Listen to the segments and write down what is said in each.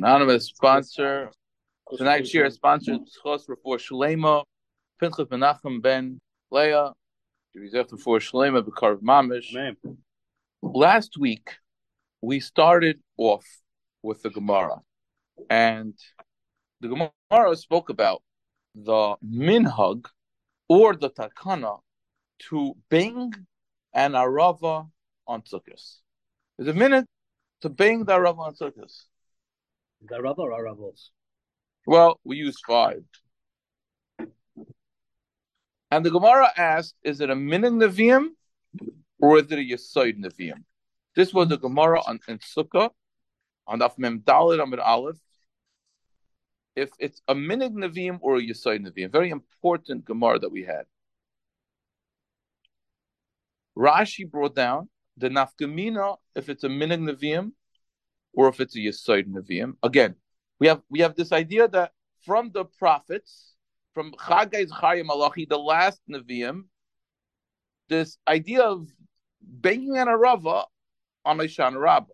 Anonymous sponsor. Tonight's year sponsored Schos Refuah Shlema, Pinchas Menachem ben Leah, Reserved Refuah Shlema B'Karv Mamish. Last week, we started off with the Gemara, and the Gemara spoke about the minhag or the takana to bang an arava on Sukkos. There's a minhag to bang the arava on Sukkos. The arava or aravos? Well, we use 5. And the Gemara asked, is it a minhag neviim or is it a yesod neviim? This was the Gemara in Sukkah on Daf Mem Daled Amud Aleph. If it's a minhag neviim or a yesod neviim, very important Gemara that we had. Rashi brought down the nafkamina if it's a minhag neviim or if it's a yesod neviim. Again, we have this idea that from the prophets, from Chagai, Zechariah, Malachi, the last neviim, this idea of banging an arava on a Shana Rabbah.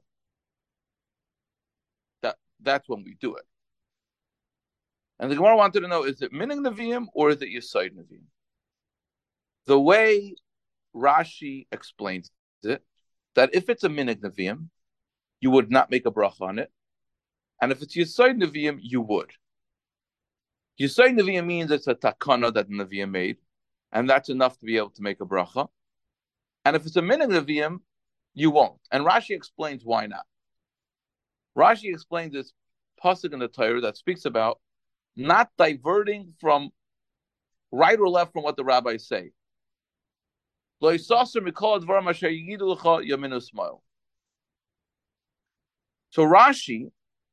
That's when we do it. And the Gemara wanted to know, is it minhag neviim or is it yesod neviim? The way Rashi explains it, that if it's a minhag neviim, you would not make a bracha on it. And if it's yesod neviim, you would. Yesod neviim means it's a takana that the neviim made, and that's enough to be able to make a bracha. And if it's a minhag neviim, you won't. And Rashi explains why not. Rashi explains this pasuk in the Torah that speaks about not diverting from right or left from what the rabbis say. So Rashi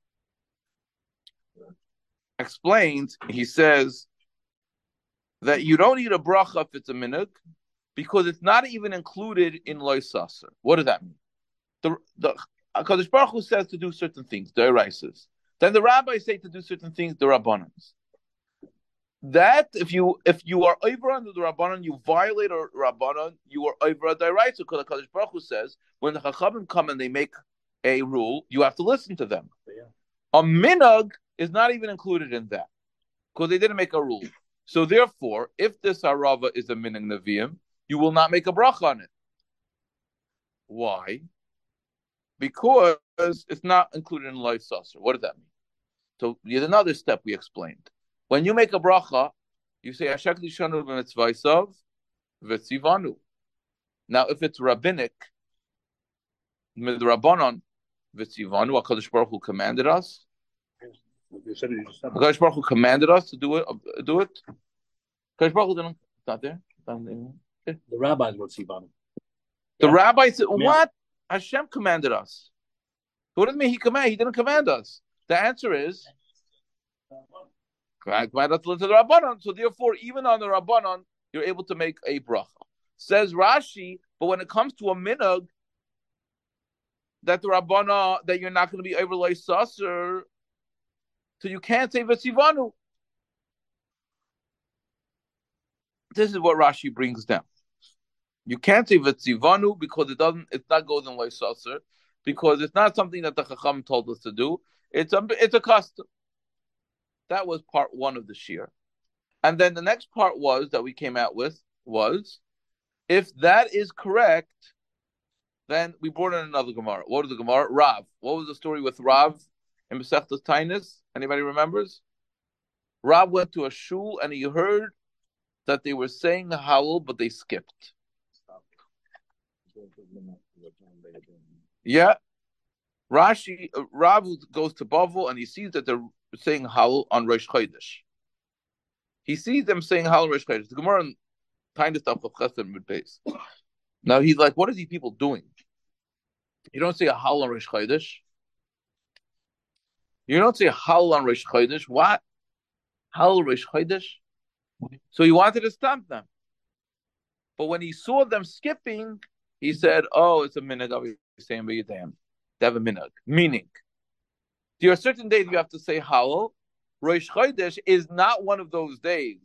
explains, he says that you don't need a bracha if it's a minhag because it's not even included in Lo Saser. What does that mean? The HaKadosh Baruch Hu says to do certain things, the Eraises. Then the rabbis say to do certain things, the Rabbanans. That if you are over under the Rabbanan, you violate a Rabbanan, you are over the Eraisa, because HaKadosh Baruch Hu says when the Chachamim come and they make a rule, you have to listen to them. Yeah. A minhag is not even included in that because they didn't make a rule. So therefore, if this arava is a minhag neviim, you will not make a bracha on it. Why? Because it's not included in Lo Saser. What does that mean? So here's another step we explained. When you make a bracha, you say Ashek Lishanu b'mitzvaysav v'tzivanu. Now, if it's rabbinic, midrabanan v'tzivanu, HaKadosh Baruch Hu commanded us. HaKadosh Baruch Hu commanded us to do it. HaKadosh Baruch Hu didn't. It's not there. The rabbis were tzivanu. The rabbis said, what? Hashem commanded us. What does it mean he commanded? He didn't command us. The answer is command us to listen to the Rabbanon. So therefore, even on the Rabbanon, you're able to make a bracha. Says Rashi, but when it comes to a minhag, that the Rabbanon, that you're not going to be over Lo Saser, so you can't say V'tzivanu. This is what Rashi brings down. You can't say V'tzivanu because it's not goes in Lo Saser, because it's not something that the Chacham told us to do. It's a custom. That was part 1 of the shir. And then the next part that we came out with was, if that is correct, then we brought in another Gemara. What was the Gemara? Rav. What was the story with Rav in Masechtas Tainis? Anybody remembers? Rav went to a shul and he heard that they were saying the Hallel, but they skipped. Yeah. Rav goes to Bavel and he sees that they're saying Hallel on Rosh Chodesh. He sees them saying Hallel on Rosh Chodesh. The Gemara in Tainis stuff of Chesed Mudbeis. Now he's like, what are these people doing? You don't say a Hallel on Rosh Chodesh. You don't say Hallel on Rosh Chodesh. What? Hallel Rosh Chodesh? So he wanted to stop them. But when he saw them skipping, he said, oh, it's a minhag of saying B'yadam. They have a minhag. Meaning, there are certain days you have to say Hallel. Rosh Chodesh is not one of those days.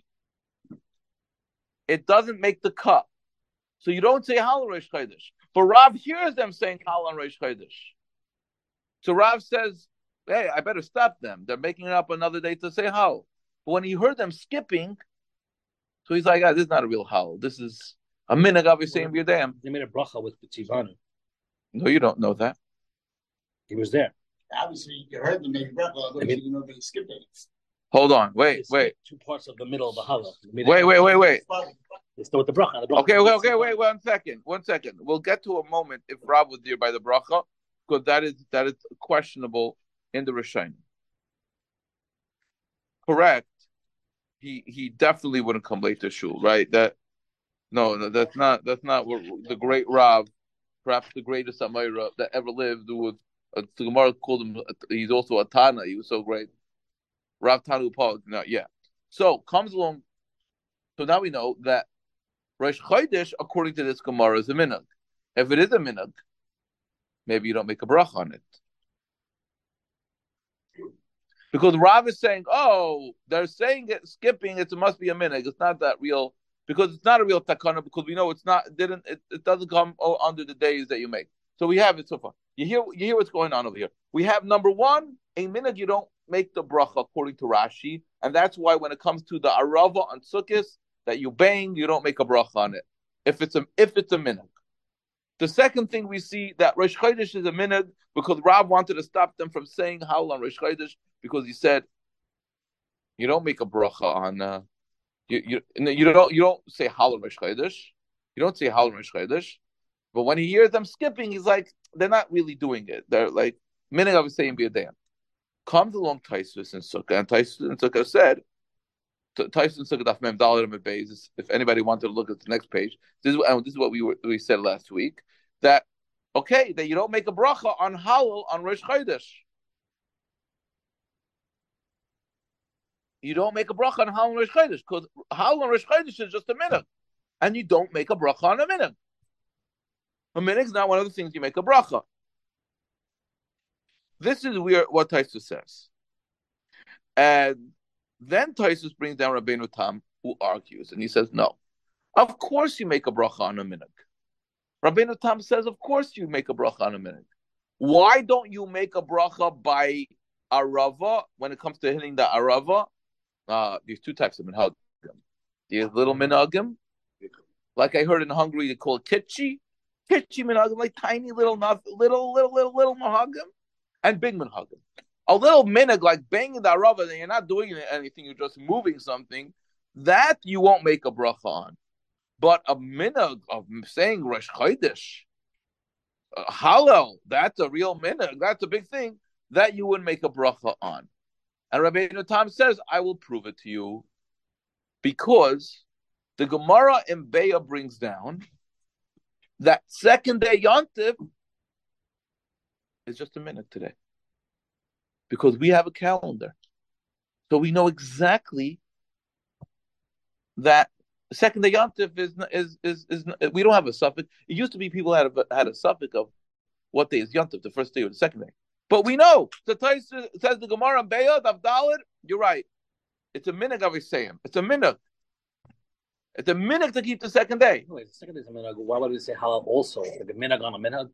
It doesn't make the cut. So you don't say Hallel Rosh Chodesh. But Rav hears them saying Hallel on Rosh Chodesh. So Rav says, hey, I better stop them. They're making up another day to say how. But when he heard them skipping, so he's like, this is not a real howl. This is a minhag of saying b'yadayim. They made a bracha with the tzivanu. No, you don't know that. He was there. Obviously, you heard them make bracha, but you know they skipped it. Hold on, wait. Two parts of the middle of the halal. Wait. They start with the bracha. Okay, wait, one second. We'll get to a moment if Rav was there by the bracha, because that is questionable in the Rishonim. Correct. He definitely wouldn't come late to shul, right? That's not what the great Rav, perhaps the greatest Amayra that ever lived, who was the Gemara called him. He's also a Tana. He was so great. Rav Tanu Paul. No, yeah. So comes along. So now we know that Rosh Chodesh, according to this Gemara, is a minhag. If it is a minhag, maybe you don't make a bracha on it. Because Rav is saying, they're saying it, skipping it must be a minhag. It's not that real, because it's not a real takana, because we know it's not, it doesn't come under the days that you make. So we have it so far. You hear what's going on over here. We have number one, a minhag you don't make the bracha according to Rashi, and that's why when it comes to the arava on Sukkot that you bang, you don't make a bracha on it. If it's a minhag. The second thing we see that Rosh Chodesh is a minhag because Rav wanted to stop them from saying howl on Rosh Chodesh because he said you don't make a bracha on you don't say howl on Rosh Chodesh. You don't say howl on Rosh Chodesh. But when he hears them skipping, he's like, they're not really doing it. They're like minhag of saying b'yadayim. Comes along Taisus and Sukkah, and Taisus and Sukkah said, Taisus and Sukkah daf mem dalet and beis. If anybody wanted to look at the next page, this is what we said last week, that that you don't make a bracha on halal on Rosh Chodesh. You don't make a bracha on halal on Rosh Chodesh because halal on Rosh Chodesh is just a minhag, and you don't make a bracha on a minhag. A minhag is not one of the things you make a bracha. This is what Taisus says. And then Taisus brings down Rabbeinu Tam, who argues, and he says, no. Of course you make a bracha on a minhag. Rabbeinu Tam says, of course you make a bracha on a minhag. Why don't you make a bracha by arava when it comes to hitting the arava? There's two types of minhagim. There's little minhagim, like I heard in Hungary, they call it kitchi minhagim, like tiny little minhagim. And big minhagim. A little minhag like banging the arava, and you're not doing anything, you're just moving something, that you won't make a bracha on. But a minhag of saying Rosh Chodesh, halal, that's a real minhag, that's a big thing, that you wouldn't make a bracha on. And Rabbeinu Tam says, I will prove it to you, because the Gemara in Beya brings down that second day Yontif is just a minute today, because we have a calendar, so we know exactly that second day Yontif is we don't have a suffix. It used to be people had a suffix of what day is Yontif, the first day or the second day, but we know. So says the Gemara in Beya Daf Daled. You're right. It's a minhag of Isayim. It's a minhag. It's a minhag to keep the second day. Wait, the second day is a minhag. Why would we say halal also? Like a minhag on a minhag?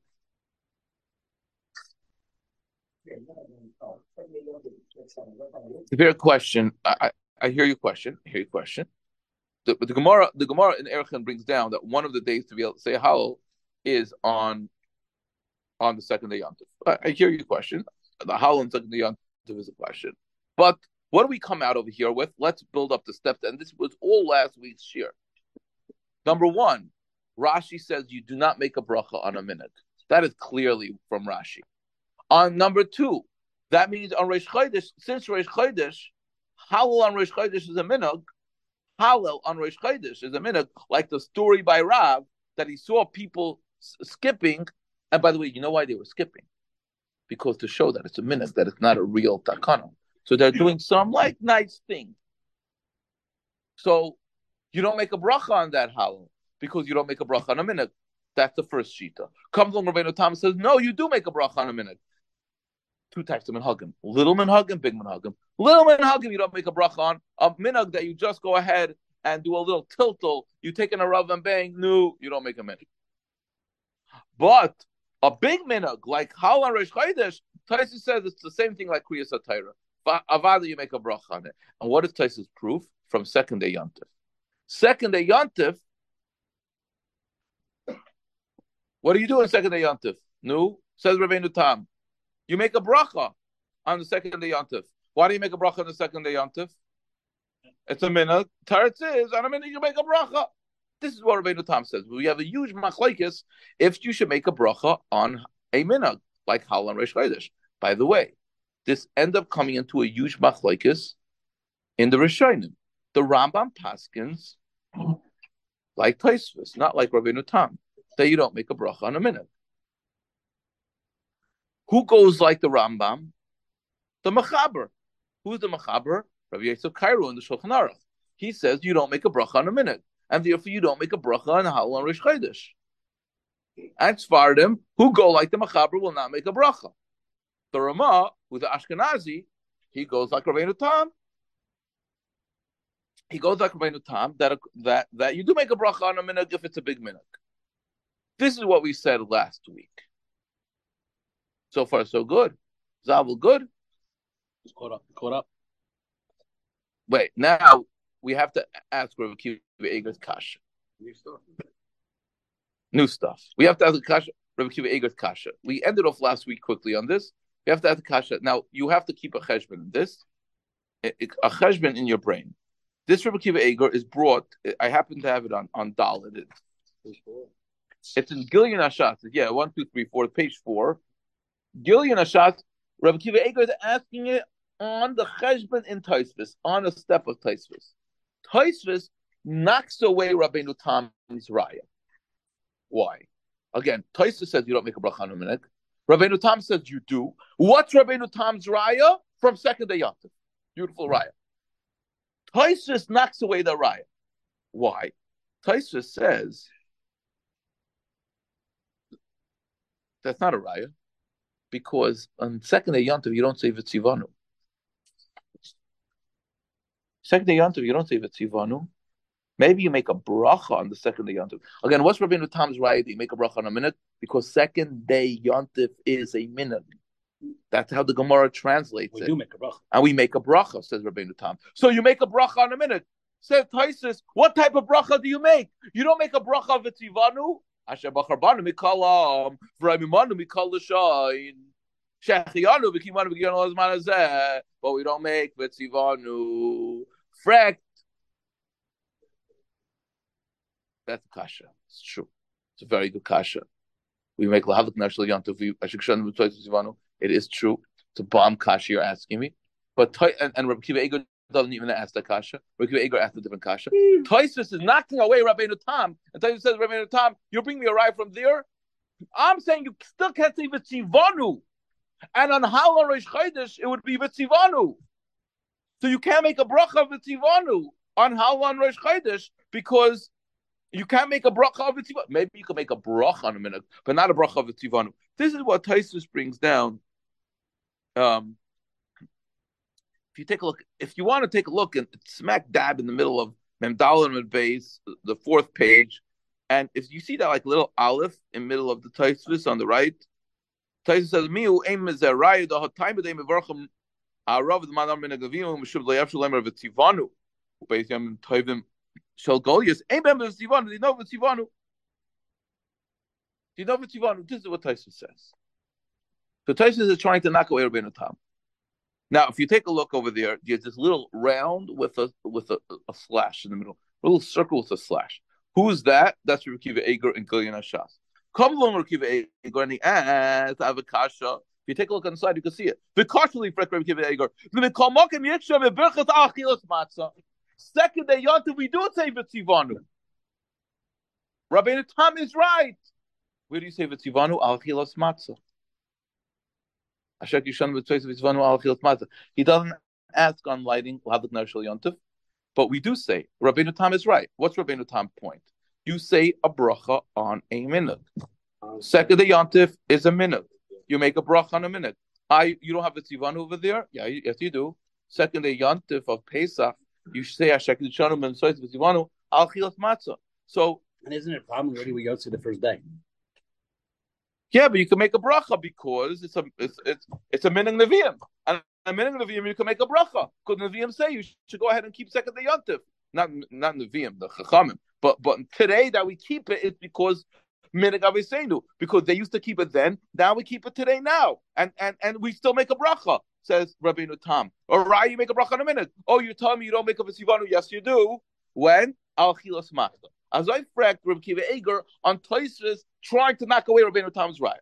It's a fair question. I hear your question. The Gemara in Erechim brings down that one of the days to be able to say halal is on the second day Yontif. I hear your question. The halal on second day Yontif is a question. But what do we come out over here with? Let's build up the steps. And this was all last week's shir. Number one, Rashi says you do not make a bracha on a minhag. That is clearly from Rashi. On number two, that means on Rosh Chodesh, since Rosh Chodesh, halal on Rosh Chodesh is a minhag. Halal on Rosh Chodesh is a minhag, like the story by Rav that he saw people skipping. And by the way, you know why they were skipping? Because to show that it's a minhag, that it's not a real takana. So they're doing some like nice thing. So you don't make a bracha on that halal because you don't make a bracha on a minhag. That's the first shita. Comes along Rabbeinu Tam says, no, you do make a bracha on a minhag. Two types of minhagim: little minhagim, big minhagim. Little minhagim you don't make a bracha on. A minhag that you just go ahead and do a little tiltal. You take an arav and bang. No, you don't make a minhag. But a big minhag like halal on Rosh Chodesh, Taisus says it's the same thing like Kriyas HaTorah. Avada, you make a bracha on it. And what is Taisus' proof? From second day Yontif. Second day Yontif, what do you do on second day Yontif? No, says Rabbeinu Tam. You make a bracha on the second day Yontif. Why do you make a bracha on the second day Yontif? It's a minhag. Teretz is on a minhag you make a bracha. This is what Rabbeinu Tam says. We have a huge machlekes if you should make a bracha on a minhag like Hal and Reish Chodesh. By the way, this end up coming into a huge machlekes in the Rishonim. The Rambam paskins like Tosfos, not like Rabbeinu Tam, that you don't make a bracha on a minhag. Who goes like the Rambam? The Mechaber. Who's the Mechaber? Rabbi Yosef Kairu in the Shulchan Aruch. He says you don't make a bracha on a minhag, and therefore you don't make a bracha on Hal and Reish Chodesh. And Sfardim, who go like the Mechaber, will not make a bracha. The Ramah, who's the Ashkenazi, he goes like Rabbeinu Tam. He goes like Rabbeinu Tam that you do make a bracha on a minhag if it's a big minhag. This is what we said last week. So far, so good. Zavel, good? It's caught up. Wait, now we have to ask Rabbi Akiva Eiger's kasha. New stuff. We have to ask the kasha, Rabbi Akiva Eiger's kasha. We ended off last week quickly on this. We have to ask the kasha. Now, you have to keep a cheshbon in this. A cheshbon in your brain. This Rabbi Akiva Eiger is brought, I happen to have it on Dalit. It's in Gilyon Hashatz. Yeah, 1, 2, 3, 4, page 4. Gilyon Hashatz, Rabbi Akiva Eiger is asking it on the cheshbon in Tosfos, on a step of Tosfos. Tosfos knocks away Rabbeinu Tam's raya. Why? Again, Tosfos says you don't make a bracha on a minhag. Rabbeinu Tam says you do. What's Rabbeinu Tam's raya? From second day Yontif. Beautiful raya. Tosfos knocks away the raya. Why? Tosfos says that's not a raya, because on second day Yontif you don't say V'tzivanu. Second day Yontif you don't say V'tzivanu. Maybe you make a bracha on the second day Yontif. Again, what's Rabbeinu Tam's raya? You make a bracha on a minhag because second day Yontif is a minhag. That's how the Gemara translates it. We do make a bracha. And we make a bracha, says Rabbeinu Tam. So you make a bracha on a minhag. Says Tosfos, what type of bracha do you make? You don't make a bracha of V'tzivanu. Asher b'charbanu mikalam, v'raimimanu mikal l'shayin. Shechiyanu v'kimanu v'giyanu l'zman hazeh. But we don't make V'tzivanu. Frekt. That's a kasha. It's true. It's a very good kasha. We make lahavik nashal yantav. It is true. It's a bomb kasha you're asking me. But and Rabbi Akiva Eiger doesn't even ask the kasha. Rabbi Akiva Eiger asked a different kasha. Tosfos is knocking away Rabbeinu Tam. And Tosfos says, Rabbeinu Tam, you bring me a ride from there. I'm saying you still can't say V'tzivanu. And on Hal and Reish Chodesh, it would be V'tzivanu. So you can't make a bracha of V'tzivanu on Hal and Reish Chodesh because you can't make a bracha of V'tzivanu. Maybe you can make a bracha on a minhag, but not a bracha of V'tzivanu. This is what Tosfos brings down. If you take a look, if you want to take a look, and smack dab in the middle of Mem Daled and Beis, the 4th page, and if you see that like little aleph in the middle of the Tosfos on the right, Tosfos says, "Miu aim mezerayah the time of the mevarchim arav the manam min agavim mishub le'av shalem v'tzivanu u'beis yam tovim shel golias aim v'tzivanu di no v'tzivanu di no v'tzivanu." This is what Tosfos says. So Tosfos is trying to knock away Rabbeinu Tam. Now, if you take a look over there, there's this little round with a slash in the middle, a little circle with a slash. Who is that? That's Rabbi Akiva Eiger and Gilyon Hashatz. Come along, Rabbi Akiva Eiger, and he asks, Avakasha. If you take a look on the side, you can see it. Vikashli for Rabbi Akiva Eiger. Second day Yontif, we do say V'tzivanu. Rabbeinu Tam is right. Where do you say V'tzivanu? Al chilas matzah. He doesn't ask on lighting Yontif, but we do say Rabbeinu Tam is right. What's Rabbeinu Tam's point? You say a bracha on a minhag. Second day Yontif is a minhag. You make a bracha on a minhag. You don't have the tzivanu over there? Yeah, yes you do. Second day Yontif of Pesach, you say Ashek Yishanu Ben Sois V'tzivanu Al Chilas Matzah. So, and isn't it a problem already we go to the first day? Yeah, but you can make a bracha because it's a minig neviim, and a minig neviim you can make a bracha because neviim say you should go ahead and keep second day yontif, not neviim, the chachamim. But today that we keep it is because minig aviseinu, because they used to keep it then. Now we keep it today now, and we still make a bracha. Says Rabbeinu Tam. Or Raya, you make a bracha in a minute. Oh, you're telling me you don't make a v'sivanu? Yes, you do. When al chilas machta. As I fracked Rabbi Kiva Eger on Tosfos trying to knock away Rabbeinu Tam's Raya.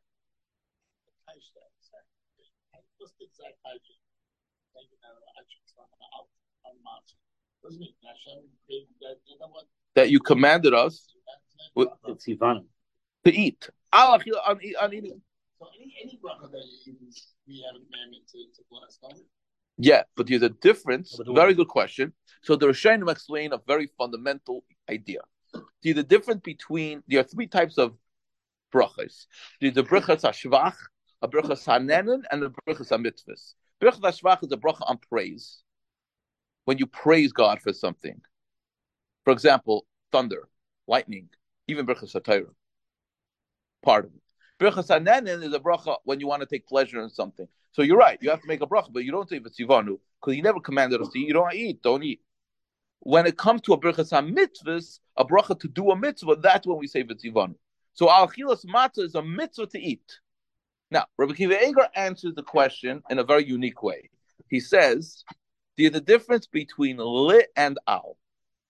That you commanded us to eat. So any bracha that you eat, we have a commandment to bless, don't we? Yeah, but there's a difference. Very good question. So the Rishonim explain a very fundamental idea. See the difference between there are three types of brachas. There's the brachas hashvach, a brachas hanenin, and a brachas hamitzvos. Brachas hashvach is a bracha on praise. When you praise God for something, for example, thunder, lightning, even brachas hatayra, part of it. Brachas hanenin is a bracha when you want to take pleasure in something. So you're right, you have to make a bracha, but you don't say v'tzivanu because he never commanded us to eat. You don't eat, don't eat. When it comes to a brachas hamitzvos, a bracha to do a mitzvah, that's when we say v'tzivanu. So al chilas matzah is a mitzvah to eat. Now, Rabbi Kiva Eger answers the question in a very unique way. He says, there's a difference between li and al.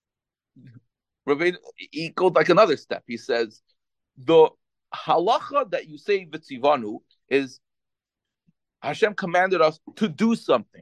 He goes like another step. He says, the halacha that you say v'tzivanu is Hashem commanded us to do something.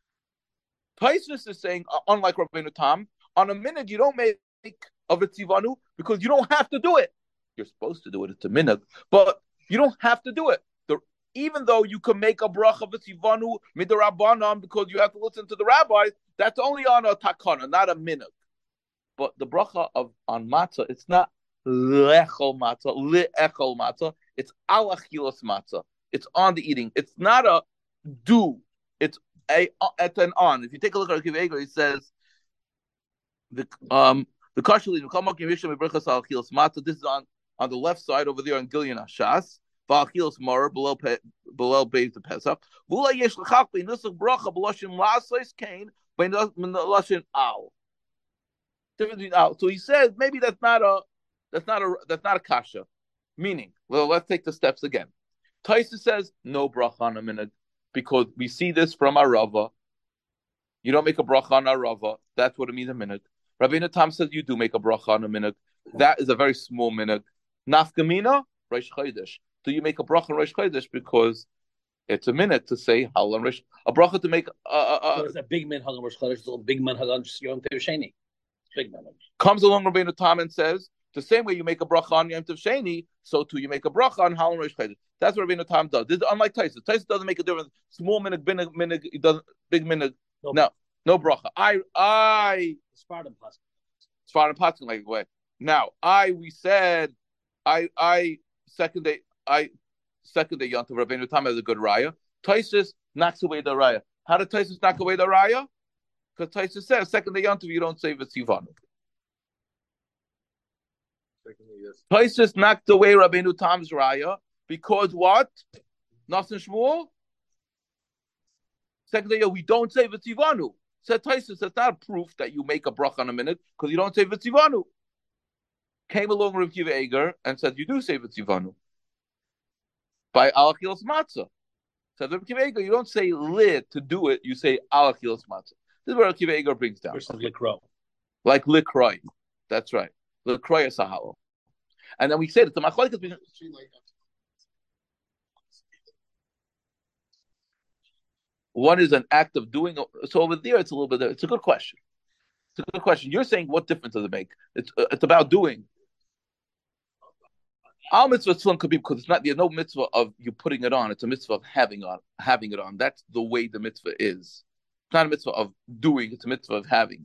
Tosfos is saying, unlike Rabbeinu Tam, on a minute you don't make a v'tzivanu because you don't have to do it. You're supposed to do it. It's a minute, but you don't have to do it. Even though you can make a bracha v'tzivanu midrabanan because you have to listen to the rabbis, that's only on a takana, not a minute. But the bracha on matzah, it's not lechol matzah, it's al achilas matzah. It's on the eating. It's not a do. It's an on. If you take a look at Akiva Eger, he says the kashali the matzah. This is on the left side over there on Gilyon Hashas. V'achilas mara below Beis the Pesach. V'ula yesh l'chach b'nusach bracha b'loshin la'asais kain b'loshin al. Difference between al. So he says maybe that's not a kasha. Meaning, well, let's take the steps again. Tosfos says no bracha on a minute because we see this from our Rava. You don't make a bracha on our Rava. That's what it means a minute. Rabbeinu Tam says you do make a bracha on a minute. That is a very small minute. Nafkamina, Rosh Chodesh. Do you make a bracha on Rosh Chodesh because it's a minute to say Hal on Rosh? A bracha to make There's a big minhag on Rosh Chodesh. It's a big minhag on Yom Tov Sheni. Big minhag. Comes along Rabbeinu Tam and says the same way you make a bracha on Yom Tov Sheni, so too you make a bracha on Hal on Rosh Chodesh. That's what Rabbeinu Tam does. This is unlike Tosfos. Tosfos doesn't make a difference. Small minhag, minhag, it doesn't big minhag. No bracha. Spartan pasuk. Spartan pasuk like way. Now we said second day Yom Tov Rabbeinu Tam has a good raya. Tosfos knocks away the raya. How did Tosfos knock away the raya? Because Tosfos says second day Yom Tov you don't say v'tzivanu. Tosfos knocked away Rabbeinu Tam's raya because what? Nasan Shmuel. Second day we don't say v'tzivanu. Said Tosfos, that's not proof that you make a bracha on a minute because you don't say v'tzivanu. Came along Rabbi Kiva Eger and said you do say v'tzivanu by al achilas matzah. Said Rabbi Kiva Eger, you don't say lit to do it, you say al achilas matzah. This is what Rabbi Kiva Eger brings down. Versus likro. Like likroi. That's right. Likroi is sahalo. And then we said it's a machlokes. One is an act of doing. So over there, it's a little bit. It's a good question. It's a good question. You're saying what difference does it make? It's about doing. Al mitzvah tzlum could be because it's not. There's no mitzvah of you putting it on. It's a mitzvah of having it on. That's the way the mitzvah is. It's not a mitzvah of doing. It's a mitzvah of having.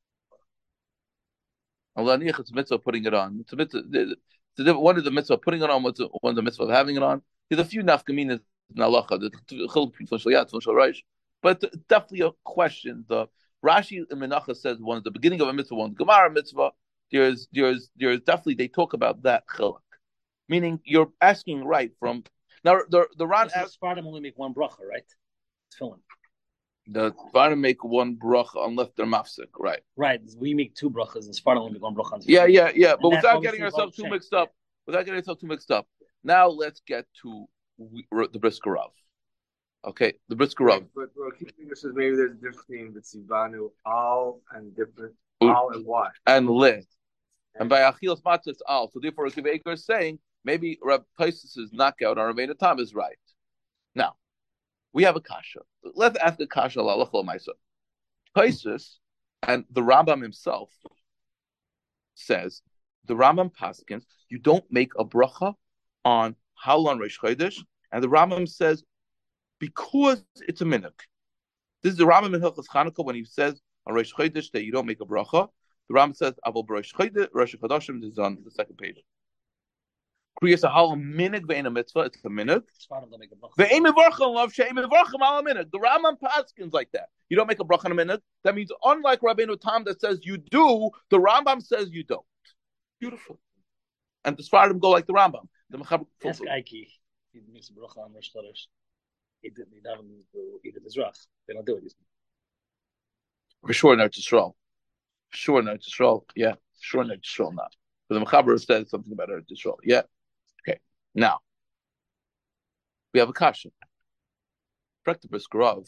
It's a mitzvah of putting it on. It's a mitzvah. One is the mitzvah of putting it on. One is the mitzvah of having it on. There's a few nafkaminas in halacha. But definitely a question. The Rashi in Menachos says one is the beginning of a mitzvah, one is Gemara mitzvah. There's definitely they talk about that chiluk. Meaning you're asking right from now. The Ran asks Spartan only make one bracha, right? Tefillin. the Spartan make one bracha unless they're mafsik, right? Right. We make two brachas, and Spartan only make one bracha. Yeah. But And without getting ourselves too mixed up, now let's get to the Brisker Rav. Okay, the Brisker Rav. But keeping this is maybe there's a difference between the Tzivanu al and different al and what and lit. And by Achilas Matzah it's al. So therefore, Rav Akiva is saying maybe Rav Taisus's knockout on Rabbeinu Tam is right. Now we have a kasha. Let's ask a kasha l'alach l'maisa. Taisus and the Rambam himself says the Rambam paskins you don't make a bracha on Halon Reish Chodesh, and the Rambam says because it's a minhag. This is the Rambam in Hilchos Chanukah when he says on Reish Chodesh that you don't make a bracha. The Rambam says Avol Reish Chodesh, Rosh Chodashim. This is on the second page. Kriyas Hal minhag ve'ena mitzvah. It's a minhag. Ve'em mevarchim love she'em mevarchim al minhag. The Rambam paskins like that. You don't make a bracha on a minhag. That means unlike Rabbeinu Tam that says you do, the Rambam says you don't. Beautiful. And the Sfaradim go like the Rambam. The Mechaber. Ask Aiki. He makes a bracha on Rosh Chodesh. He did Mizrach. They don't do it. For sure, not Yisrael. Yeah, sure, not Yisrael. Not. But the Mechaber said something about Eretz Yisrael. Yeah. Okay. Now we have a kasha. Praktikus Grav.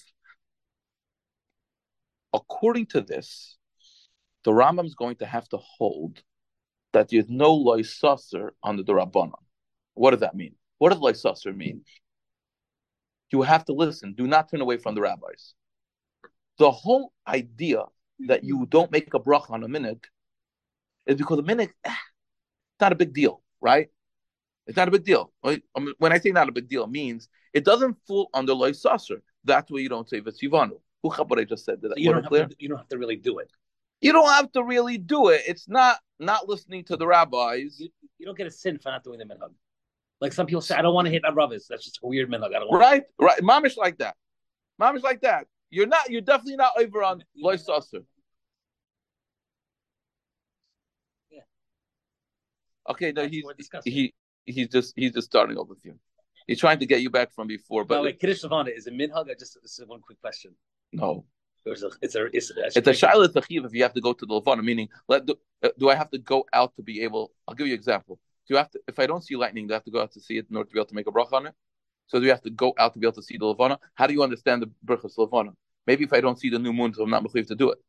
According to this, the Rambam is going to have to hold that there's no loy saser on the Rabbanon. What does that mean? What does loy saser mean? You have to listen. Do not turn away from the rabbis. The whole idea that you don't make a bracha on a minhag is because a minhag, it's not a big deal, right? It's not a big deal. When I say not a big deal, it means it doesn't fall under loy saser. That's why you don't say v'tzivanu. What I just said. You don't have to really do it. You don't have to really do it. It's not listening to the rabbis. You don't get a sin for not doing the minhag. Like some people say, I don't want to hit my rabbis. That's just a weird minhag. I don't want right. Mamish like that. You're definitely not over on loy saser. Yeah. Okay, no, he's just starting off with you. He's trying to get you back from before. But wait, Kiddush Levana is a minhag? This is one quick question. No. It's a shayla tachiv if you have to go to the Levana, meaning do I have to go out to be able? I'll give you an example. Do you have to, if I don't see lightning, do I have to go out to see it in order to be able to make a bracha on it? So do you have to go out to be able to see the Levana? How do you understand the brachas Levana? Maybe if I don't see the new moon, so I'm not mechuyev to do it.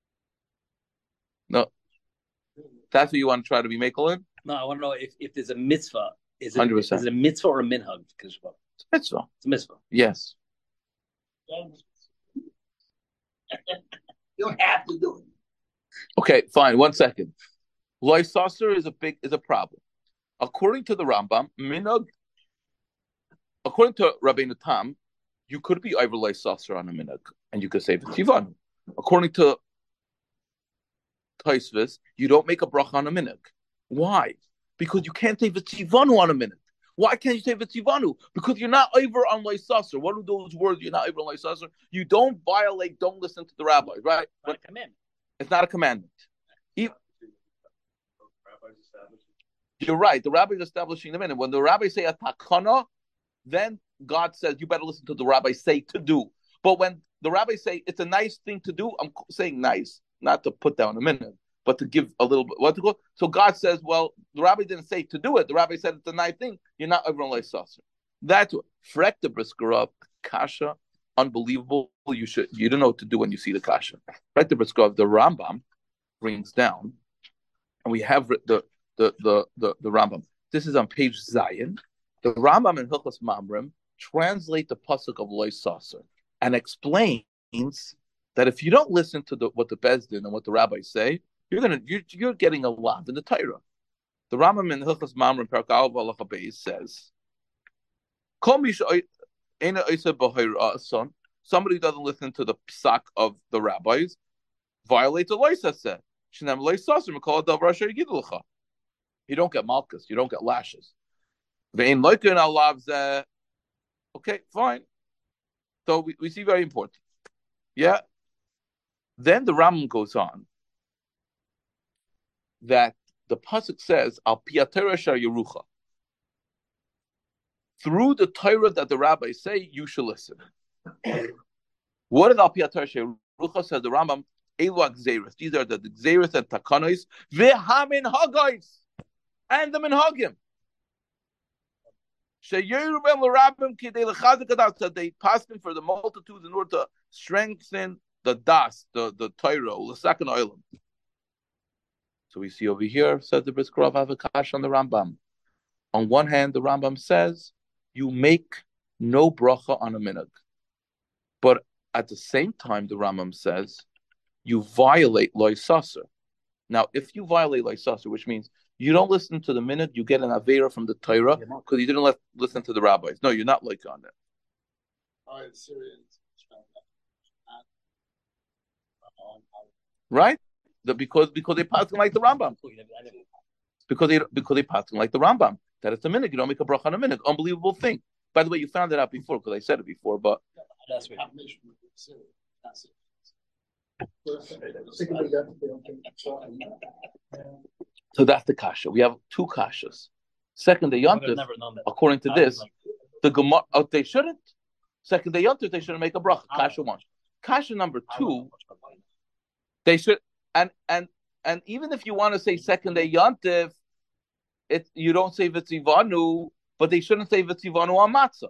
No, that's what you want to try to be makel in. No, I want to know if there's a mitzvah. Is it 100%. Is it a mitzvah or a minhag? It's a mitzvah. It's a mitzvah. Yes. You don't have to do it. Okay, fine. 1 second. Loy saser is a problem. According to the Rambam, minhag. According to Rabbeinu Tam, you could be over loy saser on a minhag, and you could say v'tivanu. According to Tosfos, you don't make a bracha on a minhag. Why? Because you can't say v'tivanu on a minhag. Why can't you say v'tivanu? Because you're not over on loy saser. What are those words? You're not over on loy saser. You don't violate. Don't listen to the rabbis, right? Not a commandment. It's not a commandment. You're right. The rabbi is establishing the minhag. When the rabbis say a takana, then God says you better listen to the rabbis say to do. But when the rabbis say it's a nice thing to do, I'm saying nice, not to put down a minhag, but to give a little bit. What to go? So God says, well, the rabbi didn't say to do it. The rabbi said it's a nice thing. You're not over on leisaser. That's what Frek the brisker up kasha. Unbelievable. You don't know what to do when you see the kasha. Frek the brisker up the Rambam brings down, and we have the Rambam. This is on page Zion. The Rambam in Hilchos Mamrim translate the pasuk of Loy Saser and explains that if you don't listen to what the Bezdin and what the rabbis say, you're getting a lot in the Torah. The Rambam in Hilchos Mamrim Perek Aleph Halacha Beis says, somebody who doesn't listen to the psak of the rabbis violates a Loy Saser. You don't get malchus. You don't get lashes. Okay, fine. So we see very important. Yeah. Then the Rambam goes on that the pasuk says, "Al piatera shar Yerucha." through the Torah that the rabbis say, you should listen. What is Al Pi HaTorah? Rucha says the Rambam, Elu HaGzeiros. These are the Gzeiros and Takanos, V'hamin Hagos, and the Minhagim. Sheyerubem l'Rabbim kidei l'chazik hadas. So they passed him for the multitudes in order to strengthen the das, the Torah, l'sakan oilam. So we see over here, says the Brisker Rav Avakash on the Rambam. On one hand, the Rambam says, you make no bracha on a minhag. But at the same time, the Rambam says, you violate loy saser. Now, if you violate loy saser, which means you don't listen to the minhag, you get an avera from the Torah because you didn't listen to the rabbis. No, you're not like on that. All right, Syrians. Right? Because they pass like the Rambam. Because they pass like the Rambam. That it's a minhag. You don't make a bracha on a minhag. Unbelievable thing. By the way, you found it out before because I said it before, but That's right. So that's the kasha. We have two kashas. Second day yontif, according to this, the Gemara, they shouldn't. Second day yontif, they shouldn't make a bracha. Kasha one. Kasha number two, they should, and even if you want to say second day yontif, you don't say v'tzivanu, but they shouldn't say v'tzivanu on matzah.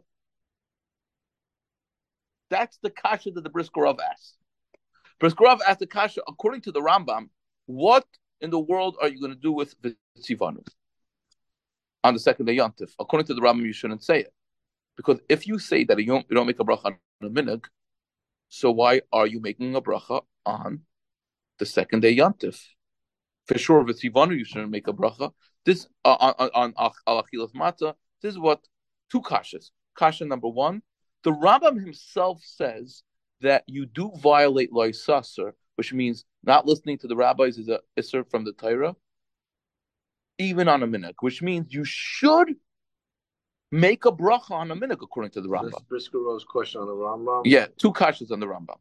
That's the kasha that the Brisker Rav asked. Brisker Rav asked the kasha, according to the Rambam, what in the world are you going to do with v'tzivanu on the second day yontif? According to the Rambam, you shouldn't say it. Because if you say that you don't make a bracha on a minhag, so why are you making a bracha on the second day yontif? For sure, v'tzivanu, you shouldn't make a bracha. This on al achilas matzah. This is what two kashas. Kasha number one, the Rambam himself says that you do violate loy saser, which means not listening to the rabbis is a isser from the Torah, even on a minhag, which means you should make a bracha on a minhag according to the Rambam. That's Brisker Rav's question on the Rambam. Yeah, two kashas on the Rambam.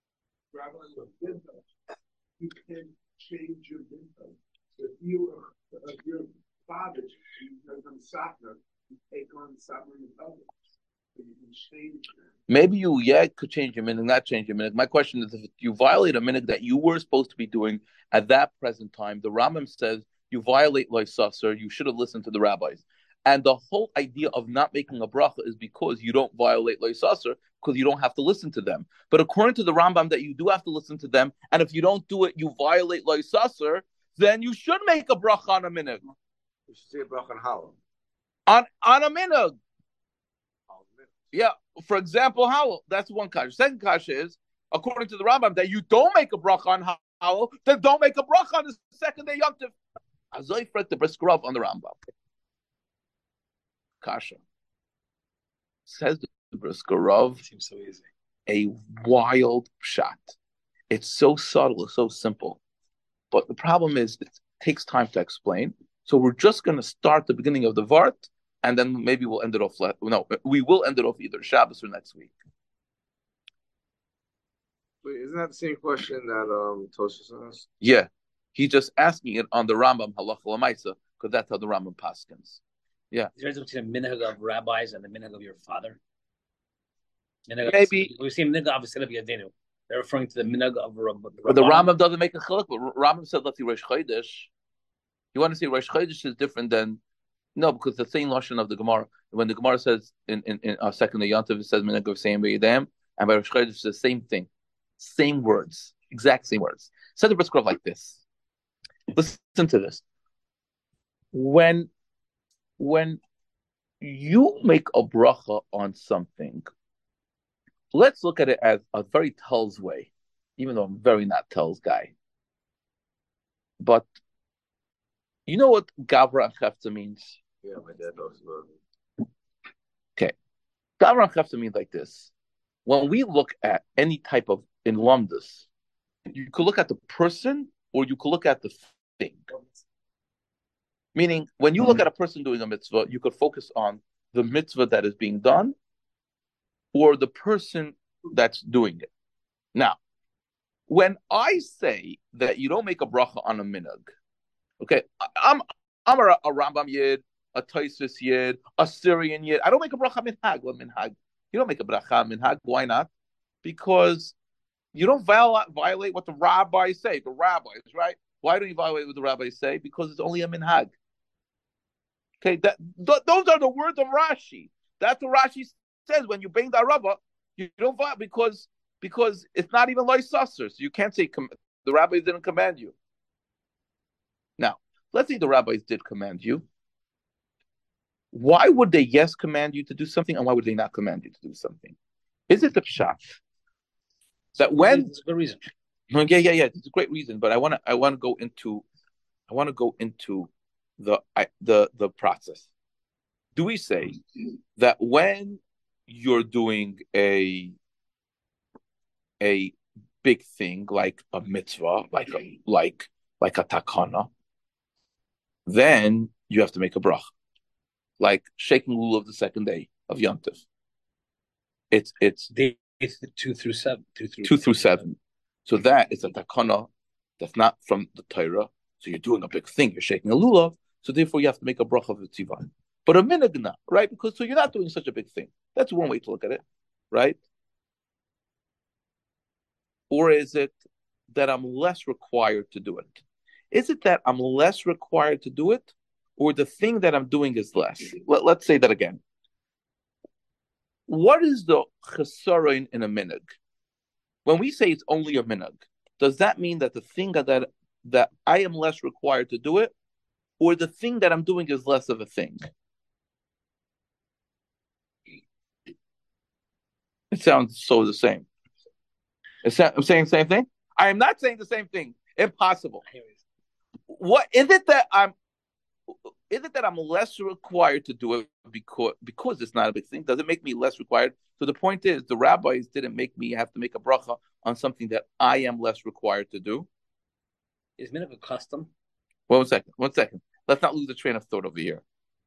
You can change your minhag. If your father on Satna, you take on Satna and others. So you can change that. Maybe you could change your minhag, not change your minhag. My question is, if you violate a minhag that you were supposed to be doing at that present time, the Rambam says you violate loy saser, you should have listened to the rabbis. And the whole idea of not making a bracha is because you don't violate loy saser, because you don't have to listen to them. But according to the Rambam, that you do have to listen to them, and if you don't do it, you violate loy saser, then you should make a bracha on a minhag. You should say a bracha on halal. On a minhag. Yeah, for example, halal. That's one kasha. Second kasha is, according to the Rambam, that you don't make a bracha on halal, then don't make a bracha on the second day yontif. Azoy frek the Brisker Rav on the Rambam. Kasha. Says the Brisker Rav, Seems so easy. a wild shot. It's so subtle, it's so simple. But the problem is it takes time to explain. So we're just going to start the beginning of the Vart, and then maybe we'll end it off. No, we will end it off either Shabbos or next week. Wait, isn't that the same question that Tosfos asked? Yeah, he's just asking it on the Rambam Halacha L'Maisa, because that's how the Rambam paskins. Yeah. Is there a difference between the minhag of rabbis and the minhag of your father? Maybe. We see minhag of V'sila B'Yadenu. They're referring to the minhag of But the Rambam doesn't make a chiluk. But Rambam said, let's see Rosh Chodesh. You want to say Rosh Chodesh is different than... No, because the same lashon of the Gemara. When the Gemara says in second day Yontif, it says minhag of Seim B'Yadam, and by Rosh Chodesh it's the same thing. Same words. Exact same words. Said the Brisker Rav like this. Listen to this. When you make a bracha on something, let's look at it as a very tells way, even though I'm very not tells guy. But you know what Gavra and Chefta means? Yeah, my dad talks about it. Okay. Gavra and Chefta means like this. When we look at any type of in Lumdus, you could look at the person or you could look at the thing. Meaning, when you look at a person doing a mitzvah, you could focus on the mitzvah that is being done or the person that's doing it. Now, when I say that you don't make a bracha on a minhag, okay, I'm a Rambam Yid, a Taisus Yid, a Syrian Yid. I don't make a bracha minhag. You don't make a bracha minhag. Why not? Because you don't violate what the rabbis say. The rabbis, right? Why don't you violate what the rabbis say? Because it's only a minhag. Okay, those are the words of Rashi. That's what Rashi says. When you bang the Rabbah, you don't violate because it's not even loy susser. So you can't say the rabbis didn't command you. Now, let's say the rabbis did command you. Why would they command you to do something, and why would they not command you to do something? Is it the pshat that when it's a good reason? Yeah, it's a great reason. But I want to go into the process. Do we say that when you're doing a big thing like a mitzvah, like a takana, then you have to make a brach, like shaking lulav the second day of Yom Tov. It's Days 2 through 7. 2 through 7. So that is a takana that's not from the Torah. So you're doing a big thing. You're shaking a lulav. So therefore you have to make a bracha of the tzivan. But a minhag not, right? Because so you're not doing such a big thing. That's one way to look at it, right? Or is it that I'm less required to do it? Is it that I'm less required to do it, or the thing that I'm doing is less? Let's say that again. What is the chesaron in a minhag? When we say it's only a minhag, does that mean that the thing that I am less required to do it, or the thing that I'm doing is less of a thing? It sounds so the same. I'm saying the same thing? I am not saying the same thing. Impossible. What is it that I'm less required to do it because it's not a big thing? Does it make me less required? So the point is, the rabbis didn't make me have to make a bracha on something that I am less required to do. Is minhag a custom? One second. Let's not lose the train of thought over here.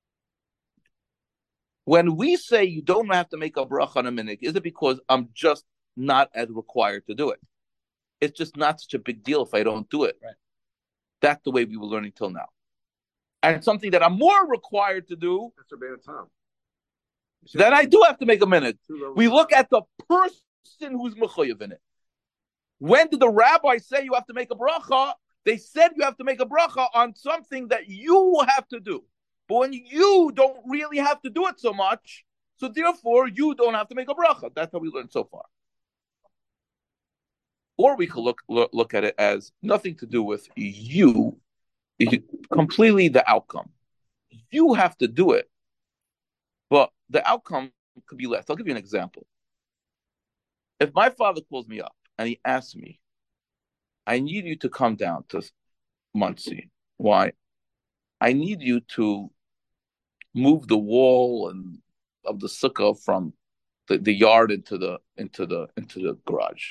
When we say you don't have to make a bracha on a minhag, is it because I'm just not as required to do it? It's just not such a big deal if I don't do it. Right. That's the way we were learning till now. And something that I'm more required to do, That's Rabbeinu Tam. then I do have to make a minhag. We look at the person who's mechuyev in it. When did the rabbi say you have to make a bracha? They said you have to make a bracha on something that you have to do. But when you don't really have to do it so much, so therefore you don't have to make a bracha. That's how we learned so far. Or we could look at it as nothing to do with you, completely the outcome. You have to do it, but the outcome could be less. I'll give you an example. If my father calls me up and he asks me, I need you to come down to Monsey. Why? I need you to move the wall of the sukkah from the yard into the garage.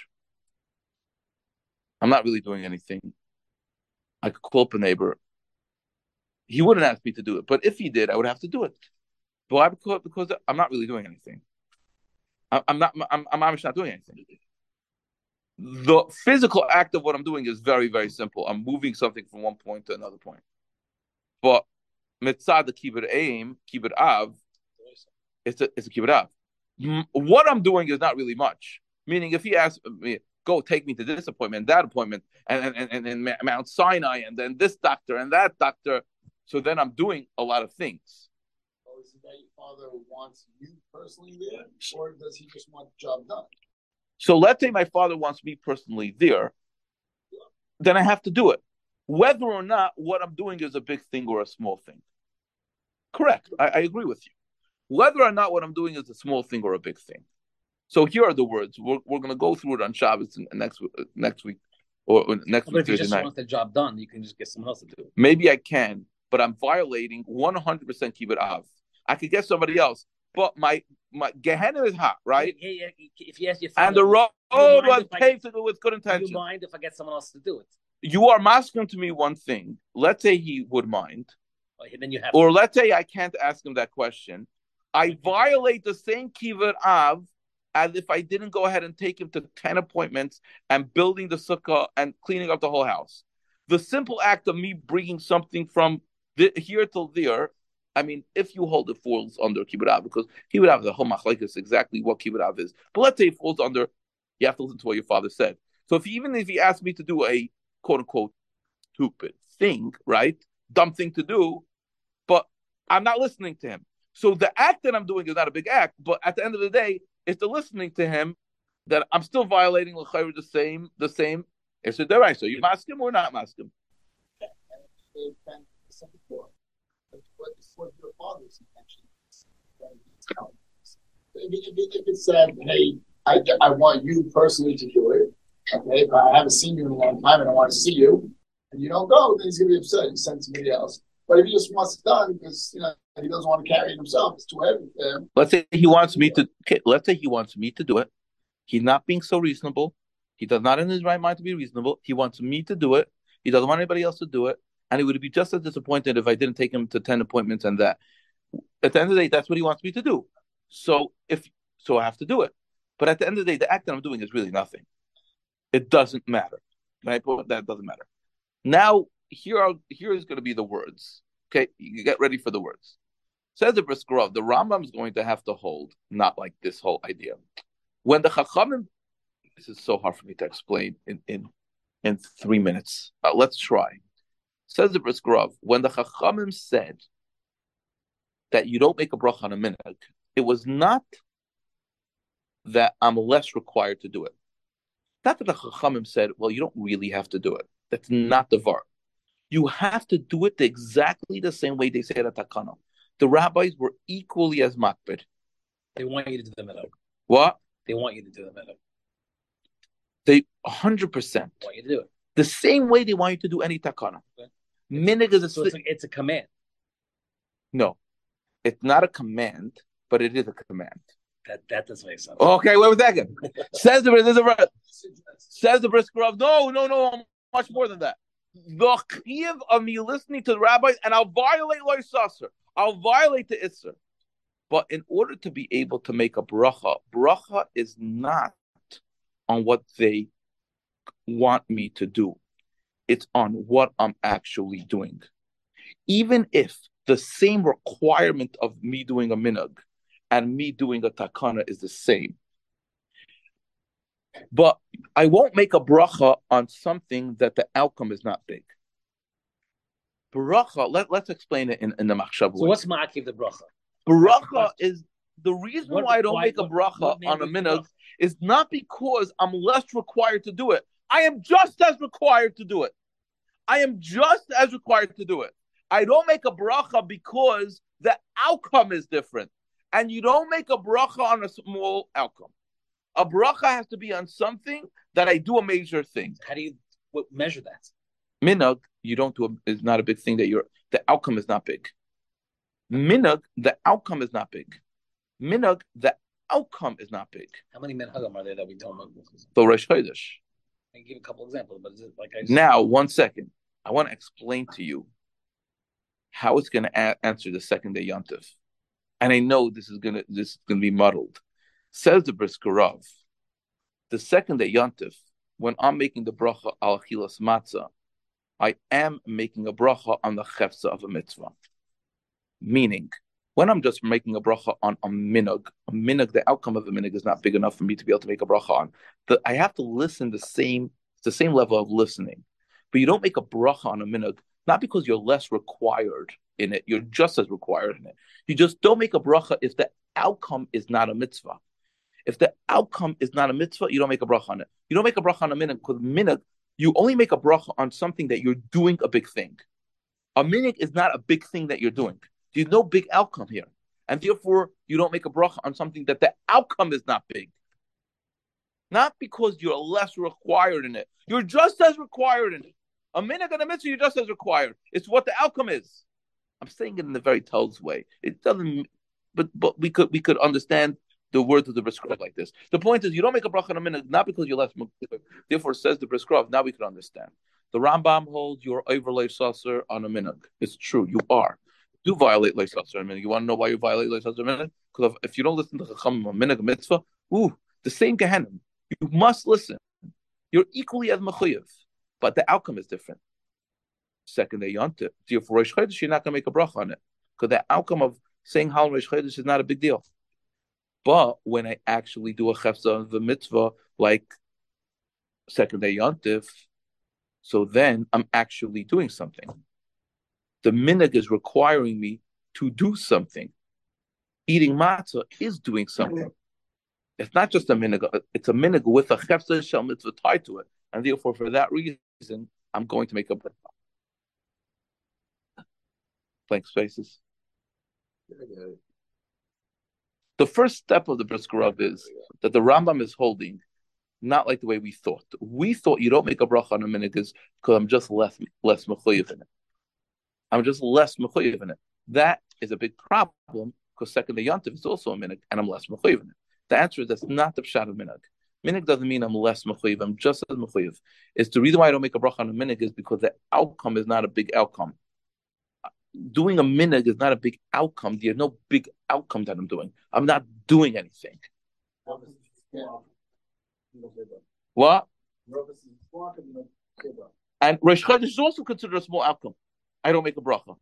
I'm not really doing anything. I could call up a neighbor. He wouldn't ask me to do it, but if he did, I would have to do it. Why? Because I'm not really doing anything. I'm not doing anything. The physical act of what I'm doing is very, very simple. I'm moving something from one point to another point. But mitzad the kibbud av, it's a kibbud av. What I'm doing is not really much. Meaning, if he asks me, go take me to this appointment, that appointment, and Mount Sinai, and then this doctor and that doctor, so then I'm doing a lot of things. Oh, is it that your father wants you personally there, or does he just want the job done? So let's say my father wants me personally there, then I have to do it. Whether or not what I'm doing is a big thing or a small thing. Correct. I agree with you. Whether or not what I'm doing is a small thing or a big thing. So here are the words. We're going to go through it on Shabbos next week or next week. But if you just want the job done, you can just get someone else to do it. Maybe I can, but I'm violating 100% kibbud av. I could get somebody else, but my Gehenna is hot, right? If you ask your father, and the road was paved with good intention. Do you mind if I get someone else to do it? You are masking to me one thing. Let's say he would mind. Then you have or let's say I can't ask him that question. I violate the same kibbud av as if I didn't go ahead and take him to 10 appointments and building the sukkah and cleaning up the whole house. The simple act of me bringing something from here till there I mean, if you hold it falls under kibbud av, because kibbud av, the whole machlekes exactly what kibbud av is. But let's say it falls under, you have to listen to what your father said. So even if he asked me to do a quote unquote stupid thing, right, dumb thing to do, but I'm not listening to him. So the act that I'm doing is not a big act, but at the end of the day, it's the listening to him that I'm still violating the same. It's a right. So you mask him or not mask him? What your father's intention. If it said, hey, I want you personally to do it, okay, but I haven't seen you in a long time and I want to see you, and you don't go, then he's going to be upset. You send somebody else. But if he just wants it done because he doesn't want to carry it himself, it's too heavy for him. Let's say he wants me to. Okay, let's say he wants me to do it. He's not being so reasonable. He does not in his right mind to be reasonable. He wants me to do it. He doesn't want anybody else to do it. And he would be just as disappointed if I didn't take him to 10 appointments and that. At the end of the day, that's what he wants me to do. So I have to do it. But at the end of the day, the act that I'm doing is really nothing. It doesn't matter. Right? But that doesn't matter. Now, here is going to be the words. Okay, you get ready for the words. Says the Brisker Rov, the Rambam is going to have to hold, not like this whole idea. When the Chachamim, this is so hard for me to explain in 3 minutes. Let's try. Says the Brisker Rov, when the Chachamim said that you don't make a bracha on a minhag, it was not that I'm less required to do it. Not that the Chachamim said, well, you don't really have to do it. That's not the var. You have to do it exactly the same way they say at Takana. The rabbis were equally as makbid. They want you to do the minhag. What? They want you to do the minhag. They 100% want you to do it the same way they want you to do any takana. Okay. Minhag is it's a command. No, it's not a command, but it is a command. That doesn't make sense. Okay, wait a second. Says the Brisker Rov, no, much more than that. The chiyuv of me listening to the rabbis, and I'll violate Lo Yisasser. I'll violate the Isser. But in order to be able to make a bracha is not on what they want me to do. It's on what I'm actually doing. Even if the same requirement of me doing a minhag and me doing a takana is the same. But I won't make a bracha on something that the outcome is not big. Bracha, let's explain it in the machshav. So what's ma'akiv the bracha? Bracha is the reason why I don't make a bracha on a minhag is not because I'm less required to do it. I am just as required to do it. I am just as required to do it. I don't make a bracha because the outcome is different. And you don't make a bracha on a small outcome. A bracha has to be on something that I do a major thing. How do you measure that? Minhag, you don't do is not a big thing the outcome is not big. Minhag, the outcome is not big. Minhag, the outcome is not big. How many minhagim are there that we don't know? So Rosh Chodesh. I can give a couple examples, but is it like Now, 1 second. I want to explain to you how it's going to answer the second day Yontif. And I know this is going to be muddled. Says the Brisker Rov, the second day Yontif, when I'm making the bracha al achilas matzah, I am making a bracha on the chefza of a mitzvah. Meaning, when I'm just making a bracha on a minhag, the outcome of a minhag is not big enough for me to be able to make a bracha on. I have to listen the same level of listening. But you don't make a bracha on a minhag, not because you're less required in it, you're just as required in it. You just don't make a bracha if the outcome is not a mitzvah. If the outcome is not a mitzvah, you don't make a bracha on it. You don't make a bracha on a minhag because minhag, you only make a bracha on something that you're doing a big thing. A minhag is not a big thing that you're doing. There's no big outcome here. And therefore, you don't make a bracha on something that the outcome is not big. Not because you're less required in it. You're just as required in it. A minhag and a mitzvah, you're just as required. It's what the outcome is. I'm saying it in a very tells way. It doesn't, but we could understand the words of the Brisker Rov like this. The point is, you don't make a bracha on a minhag, not because you're less. Therefore, says the Brisker Rov, now we can understand. The Rambam holds you're over Lo Yisasser on a minhag. It's true, you are. You violate Lo Yisasser on a minhag. You want to know why you violate Lo Yisasser on a minhag? Because if you don't listen to Chacham on minhag mitzvah, the same Gehenim. You must listen. You're equally as mechuyev, but the outcome is different. Second day Yontif, therefore Rosh Chodesh, you're not going to make a bracha on it because the outcome of saying Hal Reish Chodesh is not a big deal. But when I actually do a chefza of the mitzvah, like second day yontif, so then I'm actually doing something. The minhag is requiring me to do something. Eating matzah is doing something. It's not just a minhag; it's a minhag with a chefza shel mitzvah tied to it, and therefore, for that reason, I'm going to make a bracha. Blank spaces. The first step of the brisker Rav is that the Rambam is holding, not like the way we thought. We thought you don't make a bracha on a minhag because I'm just less mechuyev in it. I'm just less mechuyev in it. That is a big problem because second day yontif is also a minhag, and I'm less mechuyev in it. The answer is that's not the pshat of minhag. Minhag doesn't mean I'm less mechuyev. I'm just as mechuyev. It's the reason why I don't make a bracha on a minhag is because the outcome is not a big outcome. Doing a minhag is not a big outcome. There's no big outcome that I'm doing. I'm not doing anything. What? And Rosh Chodesh is also considered a small outcome. I don't make a bracha.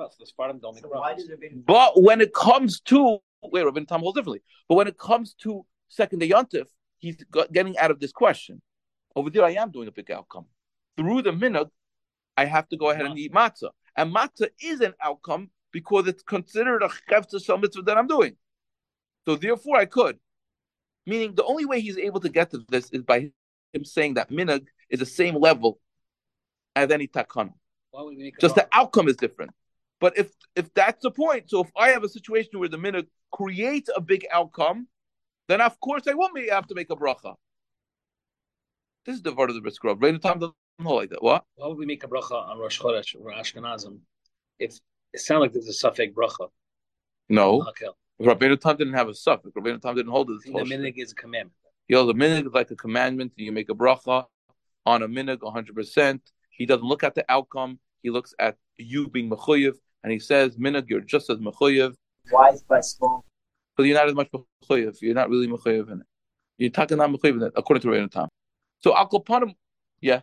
But when it comes to Rabbi Tam holds differently. But when it comes to second day yontif, he's getting out of this question. Over there, I am doing a big outcome. Through the minhag, I have to go ahead and eat matzah. And matzah is an outcome because it's considered a chefza shel mitzvah that I'm doing. So therefore, I could. Meaning, the only way he's able to get to this is by him saying that minhag is the same level as any takana. Just the outcome is different. But if that's the point, so if I have a situation where the minhag creates a big outcome, then of course I won't have to make a bracha. This is the word of the brisker Rav. Right time doesn't hold like that. What? Why would we make a bracha on Rosh Chodesh or Ashkenazim if it sounds like there's a suffix bracha? No. Rabbeinu Tam didn't have a suffix. Rabbeinu Tam didn't hold it. The minhag is a commandment. The minhag is like a commandment, and you make a bracha on a minhag 100%. He doesn't look at the outcome. He looks at you being mechuyev, and he says, minhag, you're just as mechuyev. Why is by small? Because you're not as much mechuyev. You're not really mechuyev in it. You're talking not mechuyev in it, according to Rabbeinu Tam. So Al Kopanim, yeah.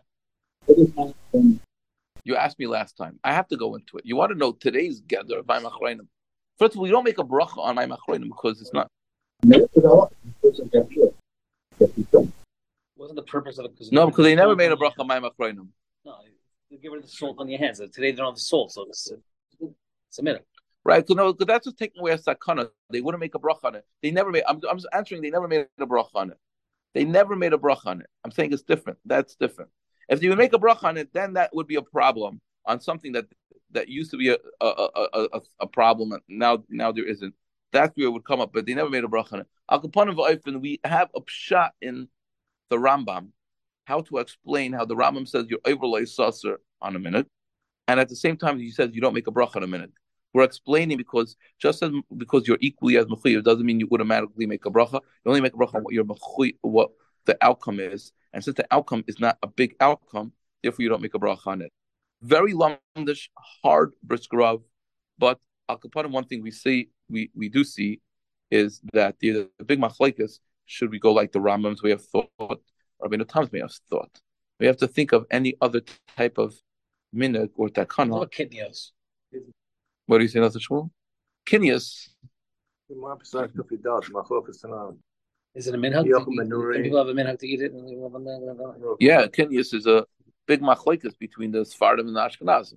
You asked me last time. I have to go into it. You want to know today's gather by Machreinim. First of all, we don't make a bracha on my Machreinim because it's not. Wasn't the purpose of it? No, because they never made a bracha on my Machreinim. No, they get rid of the salt on your hands. Today they don't have the salt, so it's a minute. Right, because that's just taking away a sakana. They wouldn't make a bracha on it. They never made. I'm just answering. They never made a bracha on it. They never made a bracha on it. I'm saying it's different. That's different. If you would make a bracha on it, then that would be a problem on something that used to be a problem. Now there isn't. That's where it would come up. But they never made a bracha on it. Al Kapanim v'Oifen, we have a pshat in the Rambam, how to explain how the Rambam says you're overlay saucer on a minute, and at the same time he says you don't make a bracha on a minute. We're explaining because you're equally as mechuyev doesn't mean you automatically make a bracha. You only make a bracha on what the outcome is, and since the outcome is not a big outcome, therefore you don't make a bracha on it. Very longish, hard brisker Rav, but Al Kapanim, one thing we do see is that the big machlekes, should we go like the Rambam's way of thought, or Rabbeinu Tam's way of thought? We have to think of any other type of minhag or takana. What kidneys? What do you say, Nazir Shmuel? Kinyas. Is it a minhag? People have a minhag to eat it. Yeah, Kinyas is a big machlekes between the Sephardim and the Ashkenazim.